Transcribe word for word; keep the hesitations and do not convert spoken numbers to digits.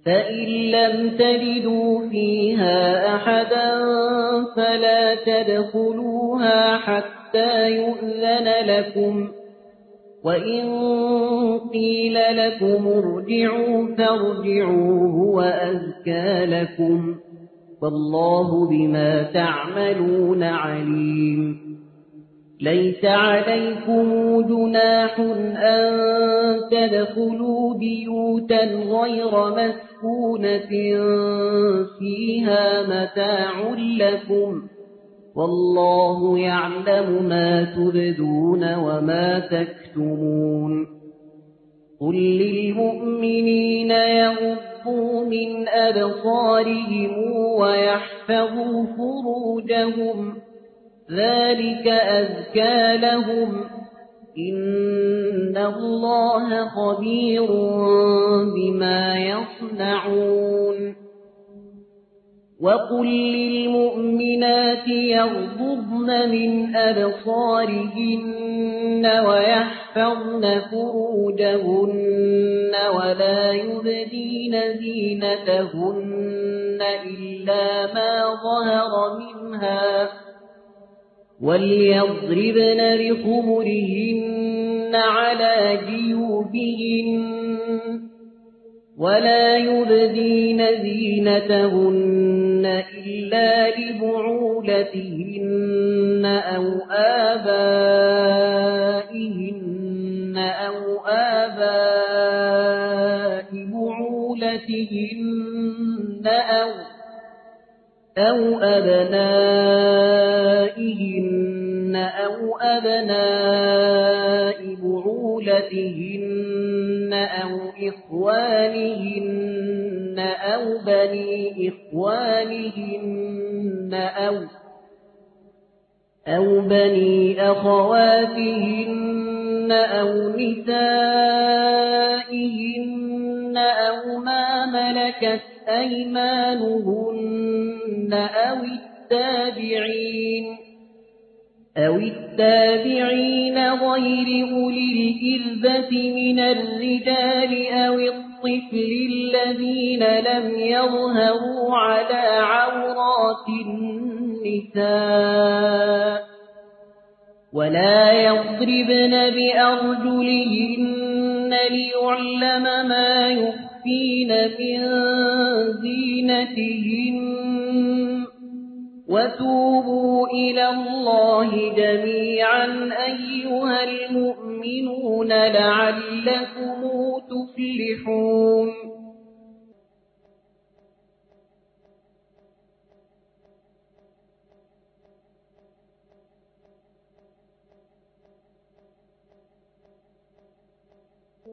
فإن لم تجدوا فيها أحدا فلا تدخلوها حتى يؤذن لكم، وإن قيل لكم ارجعوا فارجعوا هو أزكى لكم، والله بما تعملون عليم. ليس عليكم جناح أن تدخلوا بيوتا غير مسكونة فيها متاع لكم، والله يعلم ما تبدون وما تكتمون. قل للمؤمنين يغضوا من أبصارهم ويحفظوا فروجهم، ذلك أزكى لهم، إن الله خبير بما يصنعون. وقل للمؤمنات يغضضن من أبصارهن ويحفظن فروجهن ولا يبدين زينتهن إلا ما ظهر منها، وليضربن بخمرهن على جيوبهن ولا يبدين زينتهن إلا لبعولتهن أو آبائهن أو آباء بعولتهن أو أو أبنائهن أو أبناء بعولتهن أو إخوانهن أو بني إخوانهن أو أو بني أخواتهن أو نسائهن أو ما ملكت أيمانهن أو التابعين أو التابعين غير أولي الإربة من الرجال أو الطفل الذين لم يظهروا على عورات النساء، ولا يضربن بأرجلهن ليعلم ما يخفين من زينتهن، وتوبوا إلى الله جميعا أيها المؤمنون لعلكم تفلحون.